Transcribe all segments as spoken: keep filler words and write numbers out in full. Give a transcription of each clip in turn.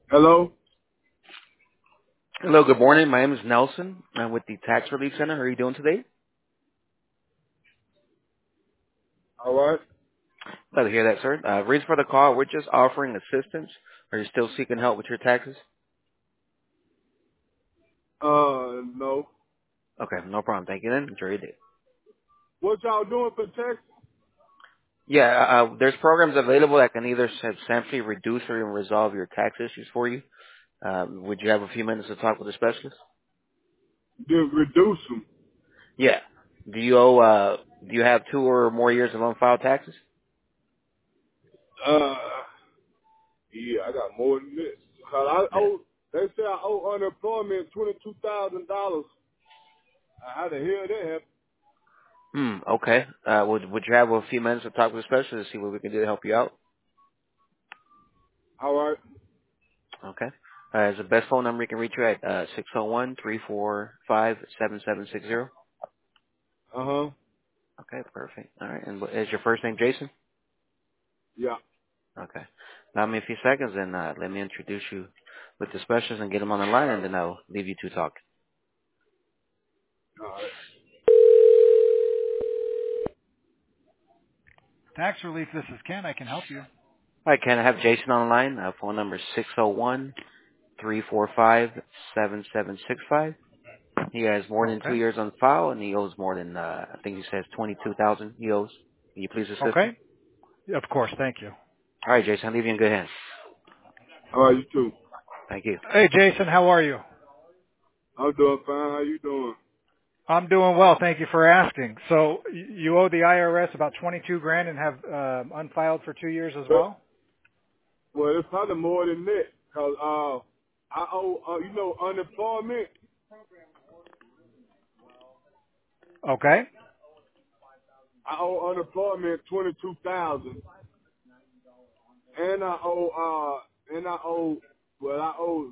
Hello? Hello, good morning. My name is Nelson. I'm with the Tax Relief Center. How are you doing today? All right. Glad to hear that, sir. Uh, reason for the call, we're just offering assistance. Are you still seeking help with your taxes? Uh, no. Okay, no problem. Thank you then. Enjoy your day. What y'all doing for Texas? Yeah, uh, there's programs available that can either substantially reduce or even resolve your tax issues for you. Um, would you have a few minutes to talk with a specialist? To reduce them. Yeah. Do you owe, uh, do you have two or more years of unfiled taxes? Uh, yeah, I got more than this. 'Cause I Yeah. owe, they say I owe unemployment twenty-two thousand dollars. How the hell that happen? Hmm, okay. Uh, would, would you have a few minutes to talk with a specialist to see what we can do to help you out? All right. Okay. Uh, is the best phone number you can reach you at uh, six oh one, three four five, seven seven six zero? Uh-huh. Okay, perfect. All right. And what- is your first name Jason? Yeah. Okay. Allow me a few seconds and uh, let me introduce you with the specialist and get them on the line, and then I'll leave you to talk. All right. Tax relief, this is Ken. I can help you. Hi, Ken. I have Jason on the line. Uh, phone number six oh one, three four five, seven seven six five. He has more than two Okay. years on file, and he owes more than, uh, I think he says twenty-two thousand he owes. Can you please assist him? Okay. Of course. Thank you. All right, Jason. I'll leave you in good hands. All right, you too. Thank you. Hey, Jason, how are you? I'm doing fine. How you doing? I'm doing well. Thank you for asking. So y- you owe the I R S about twenty-two grand and have um, unfiled for two years as But, well? well, it's probably more than that. Cause, uh, I owe, uh, you know, unemployment. Okay. I owe unemployment twenty-two thousand. And I owe, uh, and I owe, well, I owe,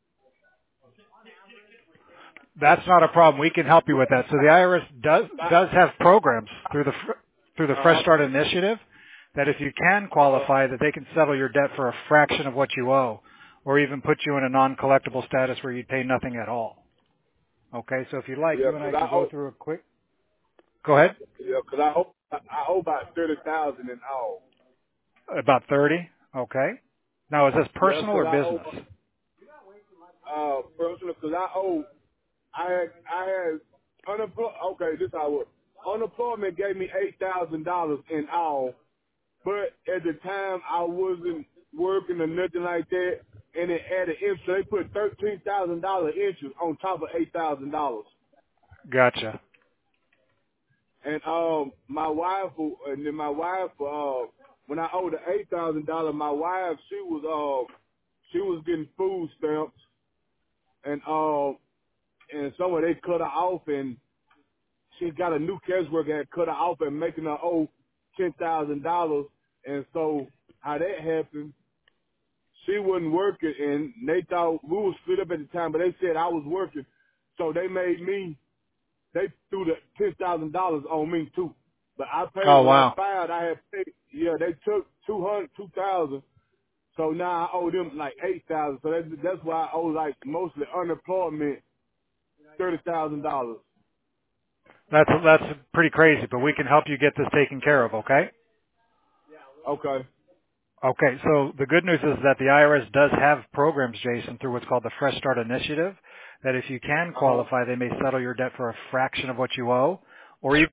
That's not a problem. We can help you with that. So the I R S does I, does have programs through the fr- through the Fresh uh, Start Initiative that if you can uh, qualify, that they can settle your debt for a fraction of what you owe, or even put you in a non-collectible status where you'd pay nothing at all. Okay. So if you like, yeah, you and 'cause I I can go owe, through a quick. Go ahead. yeah, 'cause I owe, I owe about thirty thousand in all. About thirty. Okay. Now, is this Yeah, personal 'cause or I owe, business? uh, personal, 'cause I owe, I had, I had unemployment. Okay, this how it was. Unemployment gave me eight thousand dollars in all, but at the time I wasn't working or nothing like that, and it added interest. So they put thirteen thousand dollar interest on top of eight thousand dollars. Gotcha. And um, my wife, and then my wife, uh, when I owed the eight thousand dollars, my wife, she was, uh, she was getting food stamps, and um, and someone they cut her off, and she got a new caseworker that cut her off and making her owe ten thousand dollars, and so how that happened, she wasn't working, and they thought we was split up at the time, but they said I was working, so they made me. They threw the ten thousand dollars on me too. But I paid Oh, when I wow. filed. I had paid. Yeah, they took two hundred, two thousand. So now I owe them like eight thousand. So that's that's why I owe like mostly unemployment thirty thousand dollars. That's that's pretty crazy, but we can help you get this taken care of. Okay. Okay. Okay. So the good news is that the I R S does have programs, Jason, through what's called the Fresh Start Initiative. That if you can Uh huh. qualify, they may settle your debt for a fraction of what you owe, or even